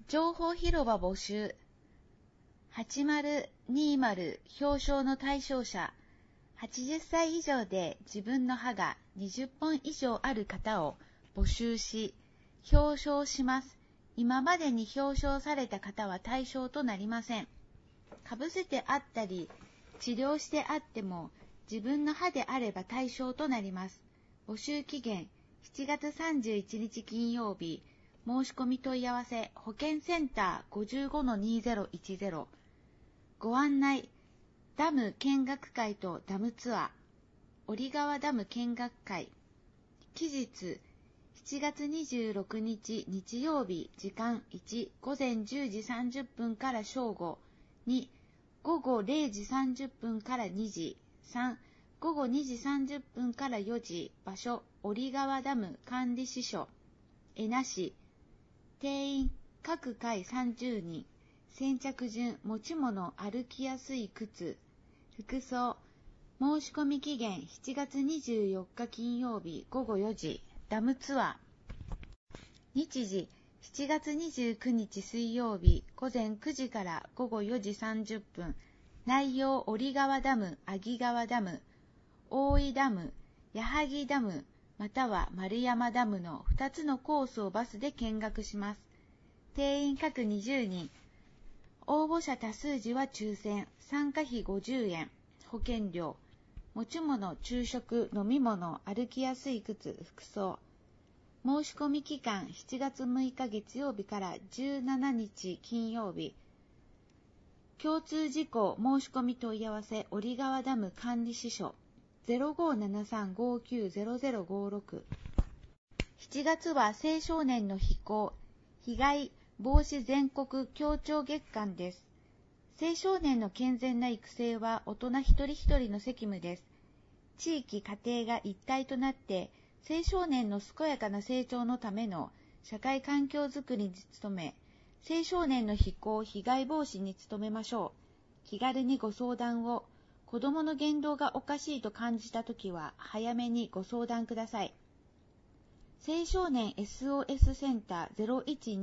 情報広場募集。8020表彰の対象者。80歳以上で自分の歯が20本以上ある方を募集し、表彰します。今までに表彰された方は対象となりません。かぶせてあったり、治療してあっても、自分の歯であれば対象となります。募集期限、7月31日金曜日。申し込み問い合わせ、保健センター 55-2010。ご案内、ダム見学会とダムツアー。折川ダム見学会。期日、7月26日日曜日。時間1、午前10時30分から正午。2、午後0時30分から2時。3、午後2時30分から4時。場所、折川ダム管理支所。江那市。定員、各回30人。先着順、持ち物、歩きやすい靴。服装。申し込み期限、7月24日金曜日午後4時。ダムツアー。日時、7月29日水曜日午前9時から午後4時30分。内容、折川ダム、阿賀川ダム、大井ダム、矢作ダム、または丸山ダムの2つのコースをバスで見学します。定員各20人。応募者多数時は抽選。参加費50円。保険料。持ち物、昼食、飲み物、歩きやすい靴、服装。申し込み期間7月6日月曜日から17日金曜日。共通事項申し込み問い合わせ、折川ダム管理支所。0573590056。7月は青少年の非行、被害防止全国協調月間です。青少年の健全な育成は大人一人一人の責務です。地域、家庭が一体となって青少年の健やかな成長のための社会環境づくりに努め、青少年の非行、被害防止に努めましょう。気軽にご相談を。子どもの言動がおかしいと感じたときは早めにご相談ください。青少年 SOS センター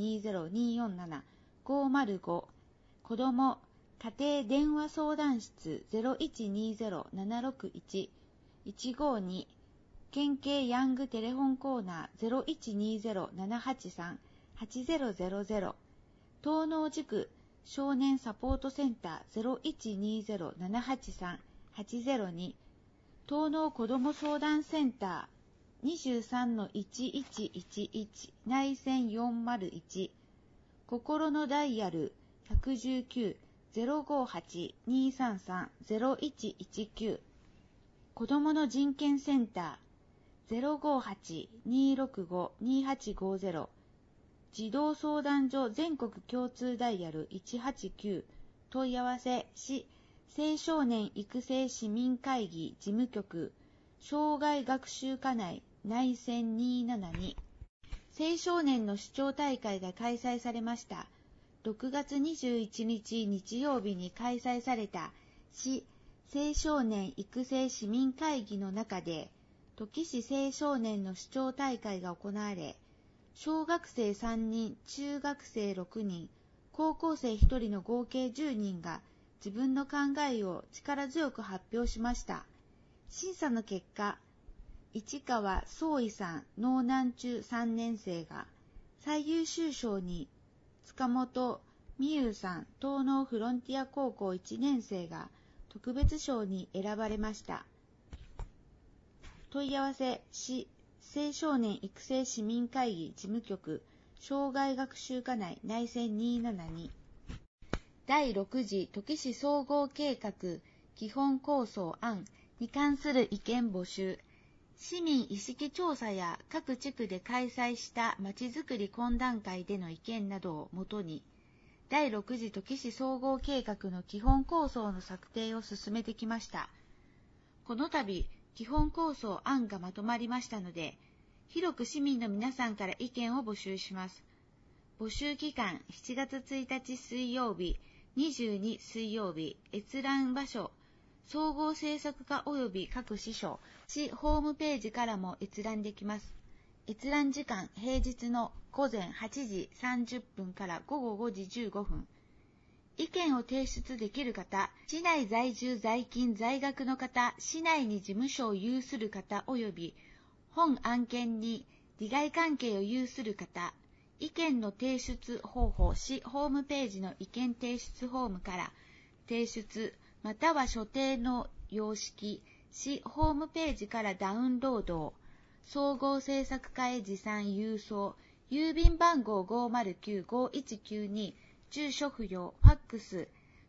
0120-247-505。子ども家庭電話相談室 0120-761-152。県警ヤングテレホンコーナー 0120-783-8000。東農地区少年サポートセンター 0120-783-802。東農子ども相談センター 23-1111 内線401。心のダイヤル 119-058-233-0119。子どもの人権センター 058-265-2850。児童相談所全国共通ダイヤル189。問い合わせ、市青少年育成市民会議事務局、生涯学習課内内線272。青少年の主張大会が開催されました。6月21日日曜日に開催された市青少年育成市民会議の中で、土岐市青少年の主張大会が行われ、小学生3人、中学生6人、高校生1人の合計10人が自分の考えを力強く発表しました。審査の結果、市川総意さん、農南中3年生が最優秀賞に、塚本美優さん、東農フロンティア高校1年生が特別賞に選ばれました。問い合わせ、市青少年育成市民会議事務局、生涯学習課内内線272。第6次土岐市総合計画基本構想案に関する意見募集。市民意識調査や各地区で開催したまちづくり懇談会での意見などをもとに、第6次土岐市総合計画の基本構想の策定を進めてきました。この度、基本構想案がまとまりましたので、広く市民の皆さんから意見を募集します。募集期間7月1日水曜日、22水曜日、閲覧場所、総合政策課及び各支所、市ホームページからも閲覧できます。 閲覧時間平日の午前8時30分から午後5時15分。意見を提出できる方、市内在住在勤在学の方、市内に事務所を有する方及び本案件に利害関係を有する方、意見の提出方法、市ホームページの意見提出フォームから提出、または所定の様式、市ホームページからダウンロードを、総合政策課へ持参郵送、郵便番号 509-5192、住所不要、ファックス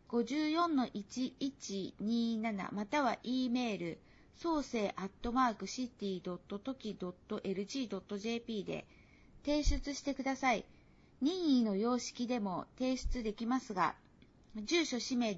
54-1127 または E メール、創生@city.toki.lg.jp で提出してください。任意の様式でも提出できますが、住所氏名